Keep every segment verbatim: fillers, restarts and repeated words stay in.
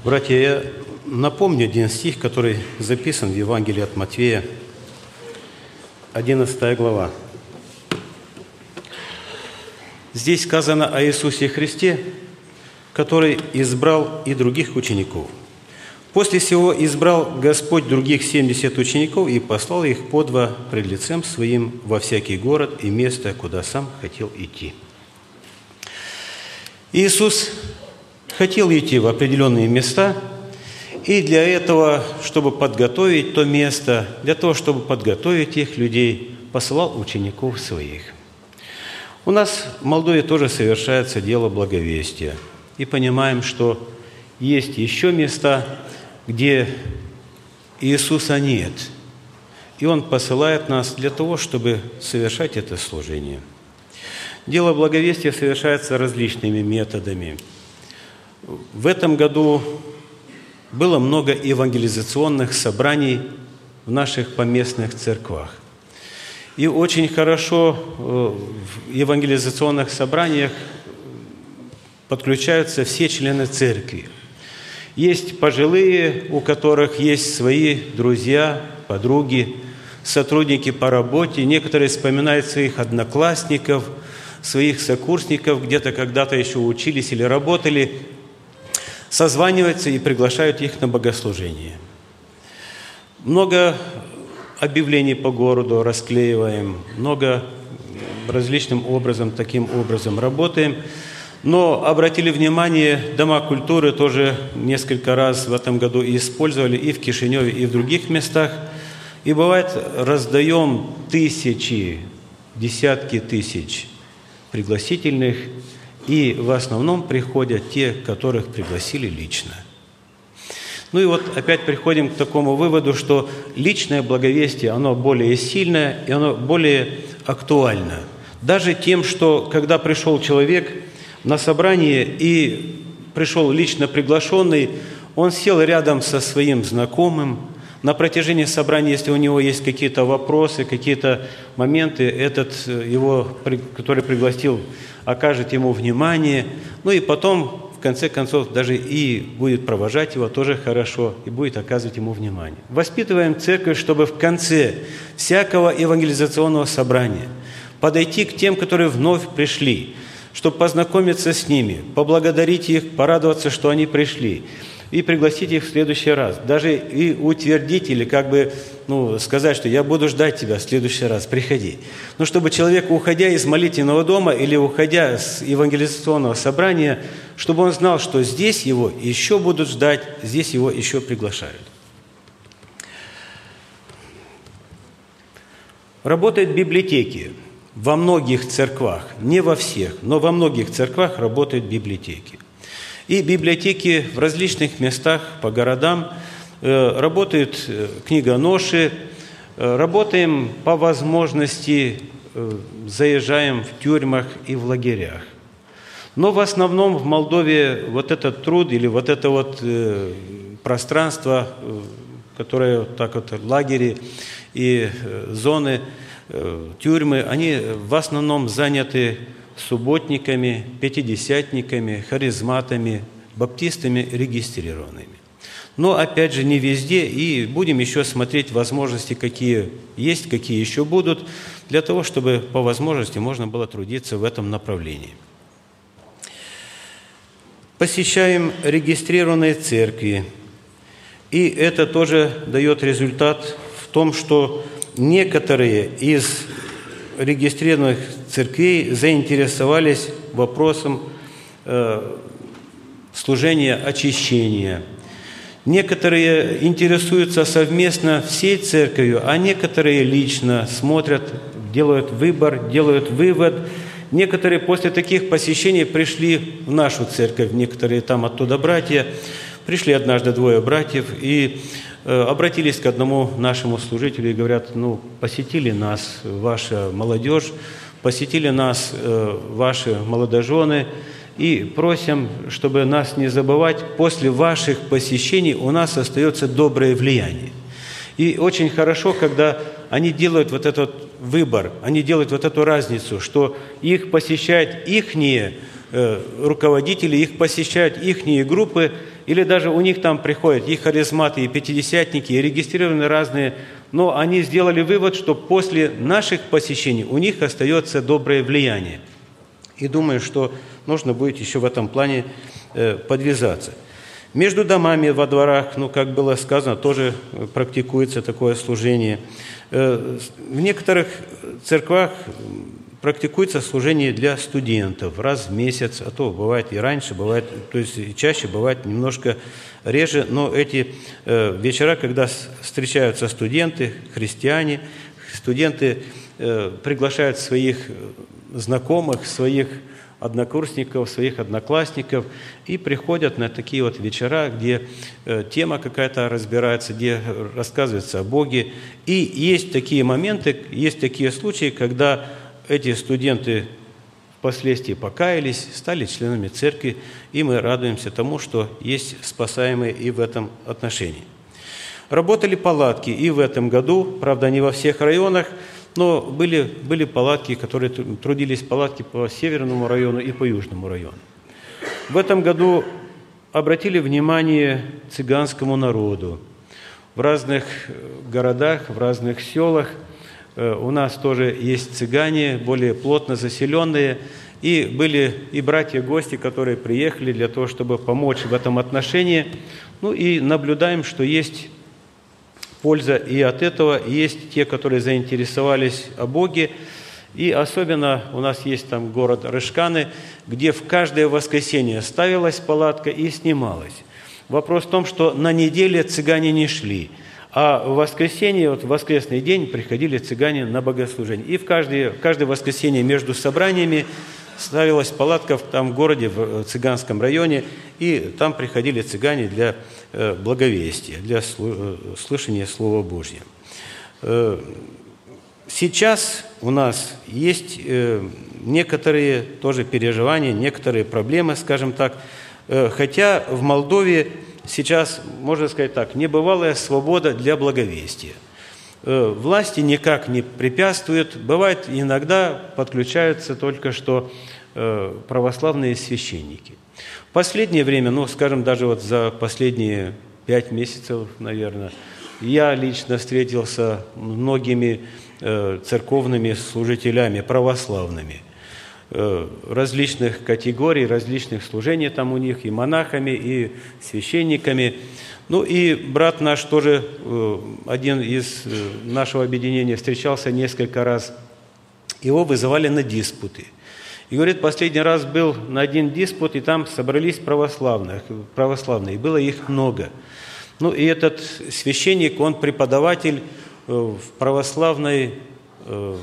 Братья, я напомню один стих, который записан в Евангелии от Матфея, одиннадцатая глава. Здесь сказано о Иисусе Христе, который избрал и других учеников. После сего избрал Господь других семьдесят учеников и послал их по два пред лицем Своим во всякий город и место, куда Сам хотел идти. Иисус хотел идти в определенные места, и для этого, чтобы подготовить то место, для того, чтобы подготовить их людей, посылал учеников Своих. У нас в Молдове тоже совершается дело благовестия. И понимаем, что есть еще места, где Иисуса нет. И Он посылает нас для того, чтобы совершать это служение. Дело благовестия совершается различными методами. В этом году было много евангелизационных собраний в наших поместных церквах. И очень хорошо в евангелизационных собраниях подключаются все члены церкви. Есть пожилые, у которых есть свои друзья, подруги, сотрудники по работе. Некоторые вспоминают своих одноклассников, своих сокурсников, где-то когда-то еще учились или работали, созваниваются и приглашают их на богослужение. Много объявлений по городу расклеиваем, много различным образом, таким образом работаем. Но обратили внимание, дома культуры тоже несколько раз в этом году использовали и в Кишиневе, и в других местах. И бывает, раздаем тысячи, десятки тысяч пригласительных, и в основном приходят те, которых пригласили лично. Ну и вот опять приходим к такому выводу, что личное благовестие, оно более сильное, и оно более актуально. Даже тем, что когда пришел человек на собрание и пришел лично приглашенный, он сел рядом со своим знакомым. На протяжении собрания, если у него есть какие-то вопросы, какие-то моменты, этот его, который пригласил, окажет ему внимание. Ну и потом, в конце концов, даже и будет провожать его тоже хорошо, и будет оказывать ему внимание. Воспитываем церковь, чтобы в конце всякого евангелизационного собрания подойти к тем, которые вновь пришли, чтобы познакомиться с ними, поблагодарить их, порадоваться, что они пришли, и пригласить их в следующий раз. Даже и утвердить или как бы ну, сказать, что я буду ждать тебя в следующий раз, приходи. Но чтобы человек, уходя из молитвенного дома или уходя с евангелизационного собрания, чтобы он знал, что здесь его еще будут ждать, здесь его еще приглашают. Работают библиотеки. Во многих церквах, не во всех, но во многих церквах работают библиотеки. И библиотеки в различных местах по городам, э, работают книгоноши, э, работаем по возможности, э, заезжаем в тюрьмах и в лагерях. Но в основном в Молдове вот этот труд или вот это вот э, пространство, э, которое так вот лагери и э, зоны, тюрьмы, они в основном заняты субботниками, пятидесятниками, харизматами, баптистами регистрированными. Но, опять же, не везде, и будем еще смотреть возможности, какие есть, какие еще будут, для того, чтобы по возможности можно было трудиться в этом направлении. Посещаем регистрированные церкви, и это тоже дает результат в том, что некоторые из регистрированных церквей заинтересовались вопросом э, служения очищения. Некоторые интересуются совместно всей церковью, а некоторые лично смотрят, делают выбор, делают вывод. Некоторые после таких посещений пришли в нашу церковь, некоторые там оттуда братья. Пришли однажды двое братьев и обратились к одному нашему служителю и говорят, ну, посетили нас ваша молодежь, посетили нас ваши молодожены, и просим, чтобы нас не забывать, после ваших посещений у нас остается доброе влияние. И очень хорошо, когда они делают вот этот выбор, они делают вот эту разницу, что их посещает ихние руководители, их посещают ихние группы, или даже у них там приходят и харизматы, и пятидесятники, и регистрированы разные, но они сделали вывод, что после наших посещений у них остается доброе влияние. И думаю, что нужно будет еще в этом плане подвязаться. Между домами во дворах, ну, как было сказано, тоже практикуется такое служение. В некоторых церквах практикуется служение для студентов раз в месяц, а то бывает и раньше, бывает, то есть и чаще, бывает немножко реже, но эти вечера, когда встречаются студенты, христиане, студенты приглашают своих знакомых, своих однокурсников, своих одноклассников и приходят на такие вот вечера, где э, тема какая-то разбирается, где рассказывается о Боге. И есть такие моменты, есть такие случаи, когда эти студенты впоследствии покаялись, стали членами церкви, и мы радуемся тому, что есть спасаемые и в этом отношении. Работали палатки и в этом году, правда, не во всех районах, но были, были палатки, которые трудились палатки по Северному району и по Южному району. В этом году обратили внимание цыганскому народу. В разных городах, в разных селах у нас тоже есть цыгане, более плотно заселенные, и были и братья-гости, которые приехали для того, чтобы помочь в этом отношении. Ну и наблюдаем, что есть польза и от этого. Есть те, которые заинтересовались о Боге. И особенно у нас есть там город Рыжканы, где в каждое воскресенье ставилась палатка и снималась. Вопрос в том, что на неделе цыгане не шли, а в воскресенье, вот в воскресный день приходили цыгане на богослужение. И в каждое, в каждое воскресенье между собраниями ставилась палатка в там городе, в цыганском районе, и там приходили цыгане для благовестия, для слышания Слова Божьего. Сейчас у нас есть некоторые тоже переживания, некоторые проблемы, скажем так, хотя в Молдове сейчас, можно сказать так, небывалая свобода для благовестия. Власти никак не препятствуют. Бывает, иногда подключаются только что православные священники. В последнее время, ну, скажем, даже вот за последние пять месяцев, наверное, я лично встретился с многими церковными служителями, православными, различных категорий, различных служений там у них, и монахами, и священниками. Ну и брат наш тоже, один из нашего объединения, встречался несколько раз. Его вызывали на диспуты. И говорит, последний раз был на один диспут, и там собрались православные, православные, и было их много. Ну и этот священник, он преподаватель в православной э,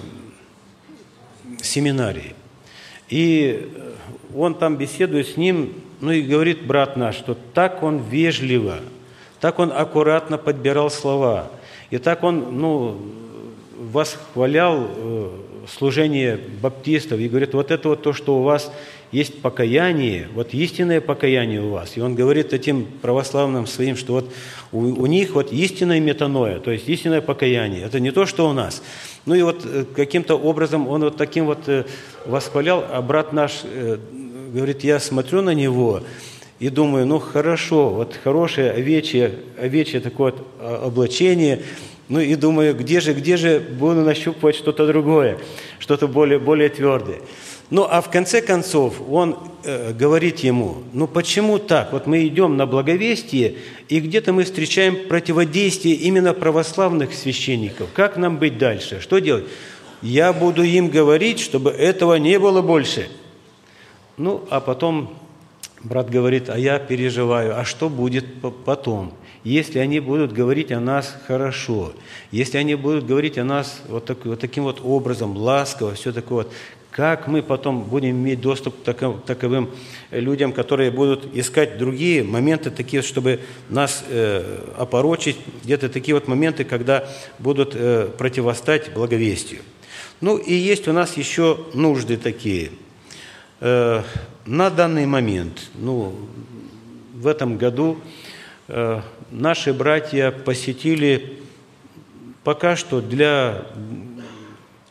семинарии. И он там беседует с ним, ну и говорит брат наш, что так он вежливо, так он аккуратно подбирал слова, и так он, ну, восхвалял э, служение баптистов, и говорит, вот это вот то, что у вас есть покаяние, вот истинное покаяние у вас. И он говорит этим православным своим, что вот у, у них вот истинное метаноя, то есть истинное покаяние. Это не то, что у нас. Ну и вот каким-то образом он вот таким вот восхвалял, а брат наш говорит, я смотрю на него и думаю, ну хорошо, вот хорошее овечье, овечье такое вот облачение, ну и думаю, где же, где же буду нащупывать что-то другое, что-то более, более твердое. Ну, а в конце концов он э, говорит ему, ну почему так? Вот мы идем на благовестие, и где-то мы встречаем противодействие именно православных священников. Как нам быть дальше? Что делать? Я буду им говорить, чтобы этого не было больше. Ну, а потом брат говорит, а я переживаю, а что будет потом? Если они будут говорить о нас хорошо, если они будут говорить о нас вот, так, вот таким вот образом, ласково, все такое вот, как мы потом будем иметь доступ к таков, таковым людям, которые будут искать другие моменты, такие, чтобы нас э, опорочить, где-то такие вот моменты, когда будут э, противостать благовестию. Ну и есть у нас еще нужды такие. Э, на данный момент, ну, в этом году э, наши братья посетили пока что для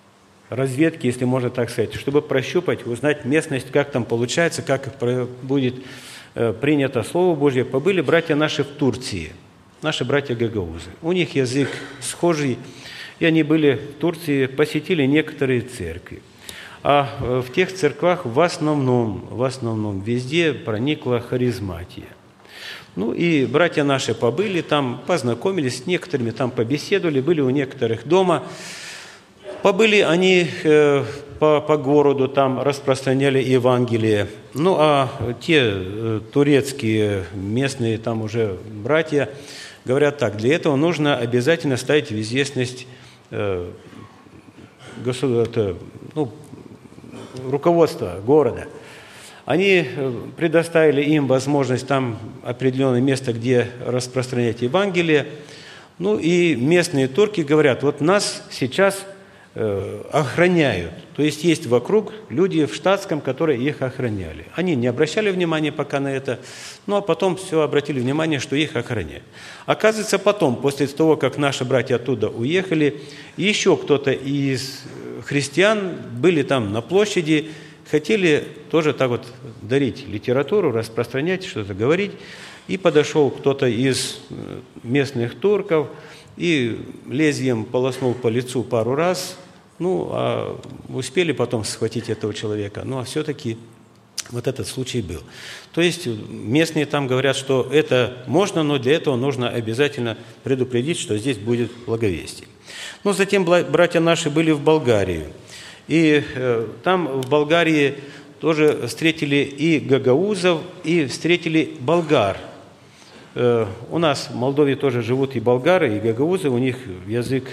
разведки, если можно так сказать, чтобы прощупать, узнать местность, как там получается, как будет принято Слово Божье. Побыли братья наши в Турции, наши братья гагаузы. У них язык схожий, и они были в Турции, посетили некоторые церкви. А в тех церквах в основном, в основном везде проникла харизматия. Ну и братья наши побыли там, познакомились с некоторыми, там побеседовали, были у некоторых дома. Побыли они э, по, по городу, там распространяли Евангелие. Ну а те э, турецкие местные там уже братья говорят так: для этого нужно обязательно ставить в известность э, государ... ну, руководство города. Они предоставили им возможность там определенное место, где распространять Евангелие. Ну и местные турки говорят: вот нас сейчас э, охраняют. То есть есть вокруг люди в штатском, которые их охраняли. Они не обращали внимания пока на это, ну а потом все обратили внимание, что их охраняют. Оказывается, потом, после того, как наши братья оттуда уехали, еще кто-то из христиан были там на площади, хотели тоже так вот дарить литературу, распространять, что-то говорить. И подошел кто-то из местных турков и лезвием полоснул по лицу пару раз. Ну, а успели потом схватить этого человека. Ну, а все-таки вот этот случай был. То есть местные там говорят, что это можно, но для этого нужно обязательно предупредить, что здесь будет благовестие. Но затем братья наши были в Болгарии. И э, там в Болгарии тоже встретили и гагаузов, и встретили болгар. Э, у нас в Молдове тоже живут и болгары, и гагаузы, у них язык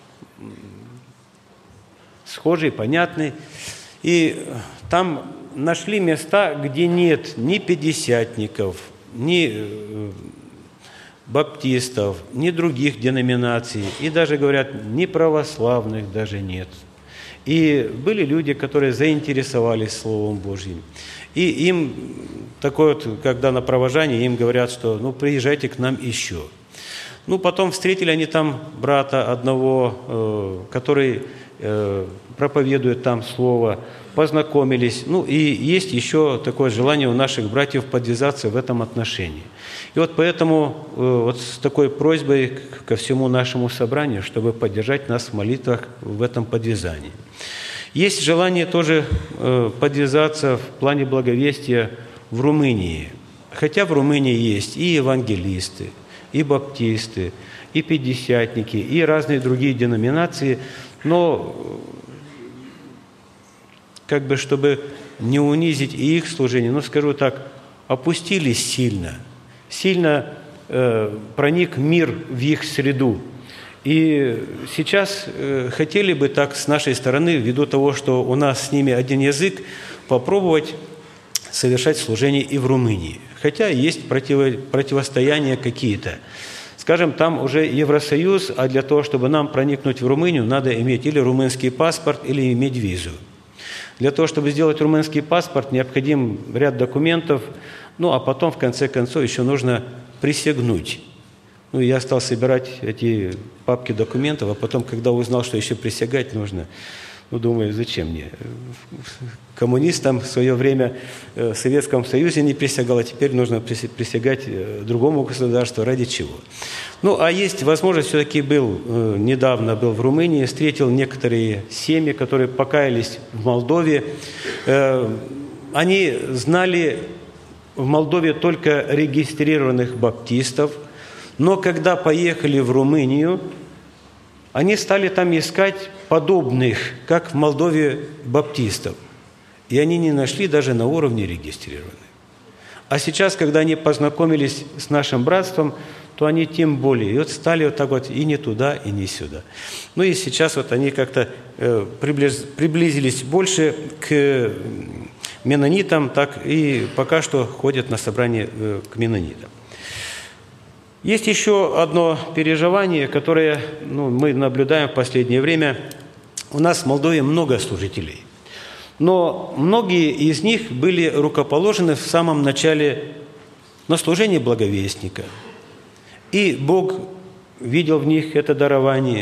схожий, понятный. И там нашли места, где нет ни пятидесятников, ни баптистов, ни других деноминаций, и даже, говорят, ни православных даже нет. И были люди, которые заинтересовались Словом Божьим. И им, такое вот, когда на провожании, им говорят, что ну приезжайте к нам еще. Ну, потом встретили они там брата одного, э, который э, проповедует там Слово, познакомились. Ну, и есть еще такое желание у наших братьев подвязаться в этом отношении. И вот поэтому э, вот с такой просьбой ко всему нашему собранию, чтобы поддержать нас в молитвах в этом подвязании. Есть желание тоже э, подвязаться в плане благовестия в Румынии. Хотя в Румынии есть и евангелисты, и баптисты, и пятидесятники, и разные другие деноминации, но как бы чтобы не унизить и их служение, но скажу так, опустились сильно, сильно э, проник мир в их среду. И сейчас э, хотели бы так с нашей стороны, ввиду того, что у нас с ними один язык, попробовать совершать служение и в Румынии. Хотя есть противо, противостояния какие-то. Скажем, там уже Евросоюз, а для того, чтобы нам проникнуть в Румынию, надо иметь или румынский паспорт, или иметь визу. Для того, чтобы сделать румынский паспорт, необходим ряд документов, ну а потом, в конце концов, еще нужно присягнуть. Ну, я стал собирать эти папки документов, а потом, когда узнал, что еще присягать нужно, ну, думаю, зачем мне? Коммунистам в свое время в Советском Союзе не присягал, а теперь нужно присягать другому государству. Ради чего? Ну, а есть возможность, все-таки был, недавно был в Румынии, встретил некоторые семьи, которые покаялись в Молдове. Они знали в Молдове только регистрированных баптистов, но когда поехали в Румынию, они стали там искать подобных, как в Молдове, баптистов. И они не нашли даже на уровне регистрированных. А сейчас, когда они познакомились с нашим братством, то они тем более. И вот стали вот так вот и не туда, и не сюда. Ну и сейчас вот они как-то э, приблиз, приблизились больше к меннонитам, так и пока что ходят на собрание э, к меннонитам. Есть еще одно переживание, которое ну, мы наблюдаем в последнее время. У нас в Молдове много служителей, но многие из них были рукоположены в самом начале на служение благовестника. И Бог видел в них это дарование,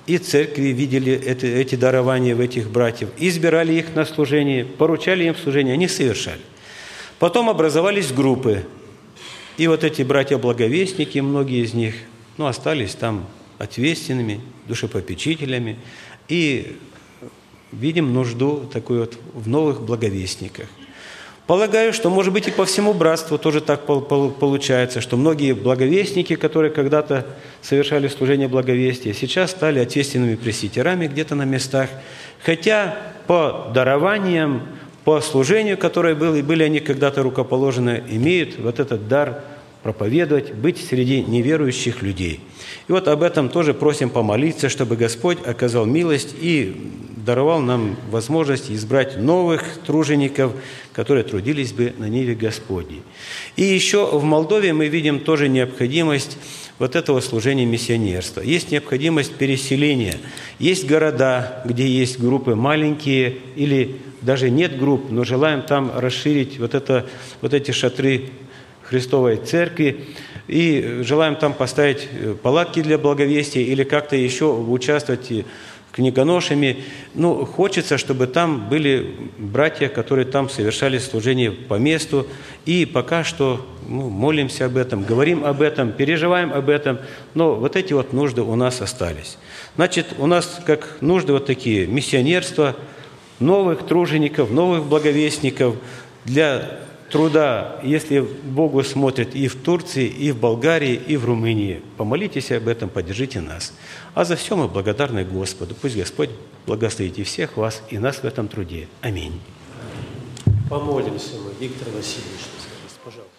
и церкви видели это, эти дарования в этих братьев, избирали их на служение, поручали им служение, они совершали. Потом образовались группы, и вот эти братья-благовестники, многие из них, ну, остались там ответственными, душепопечителями, и видим нужду такую вот в новых благовестниках. Полагаю, что, может быть, и по всему братству тоже так получается, что многие благовестники, которые когда-то совершали служение благовестия, сейчас стали ответственными пресвитерами где-то на местах, хотя по дарованиям, по служению, которое было, и были они когда-то рукоположены, имеют вот этот дар проповедовать, быть среди неверующих людей. И вот об этом тоже просим помолиться, чтобы Господь оказал милость и даровал нам возможность избрать новых тружеников, которые трудились бы на ниве Господней. И еще в Молдове мы видим тоже необходимость вот этого служения миссионерства. Есть необходимость переселения. Есть города, где есть группы маленькие или даже нет групп, но желаем там расширить вот, это, вот эти шатры Христовой Церкви, и желаем там поставить палатки для благовестия или как-то еще участвовать книгоношами. Ну, хочется, чтобы там были братья, которые там совершали служение по месту, и пока что ну, молимся об этом, говорим об этом, переживаем об этом, но вот эти вот нужды у нас остались. Значит, у нас как нужды вот такие, миссионерство, новых тружеников, новых благовестников для труда, если Богу смотрит и в Турции, и в Болгарии, и в Румынии. Помолитесь об этом, поддержите нас. А за все мы благодарны Господу. Пусть Господь благословит и всех вас, и нас в этом труде. Аминь. Помолимся мы. Виктор Васильевич, пожалуйста.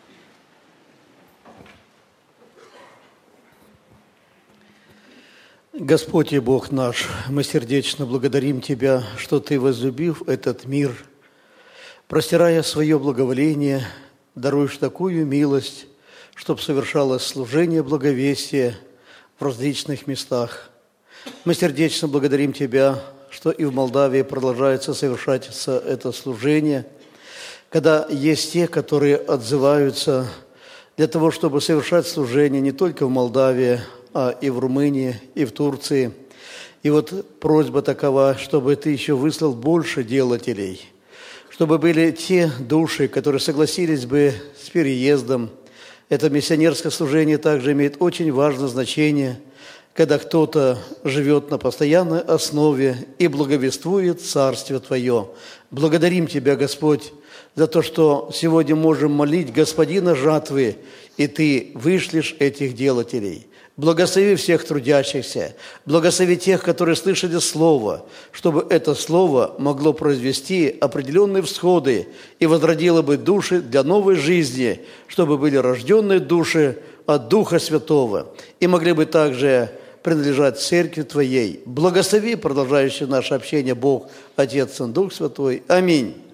Господь и Бог наш, мы сердечно благодарим Тебя, что Ты, возлюбив этот мир, простирая свое благоволение, даруешь такую милость, чтобы совершалось служение благовестия в различных местах. Мы сердечно благодарим Тебя, что и в Молдавии продолжается совершаться это служение, когда есть те, которые отзываются для того, чтобы совершать служение не только в Молдавии, а и в Румынии, и в Турции. И вот просьба такова, чтобы Ты еще выслал больше делателей, чтобы были те души, которые согласились бы с переездом. Это миссионерское служение также имеет очень важное значение, когда кто-то живет на постоянной основе и благовествует Царствие Твое. Благодарим Тебя, Господь, за то, что сегодня можем молить Господина жатвы, и Ты вышлешь этих делателей. Благослови всех трудящихся, благослови тех, которые слышали Слово, чтобы это Слово могло произвести определенные всходы и возродило бы души для новой жизни, чтобы были рожденные души от Духа Святого и могли бы также принадлежать Церкви Твоей. Благослови продолжающее наше общение Бог, Отец и Дух Святой. Аминь.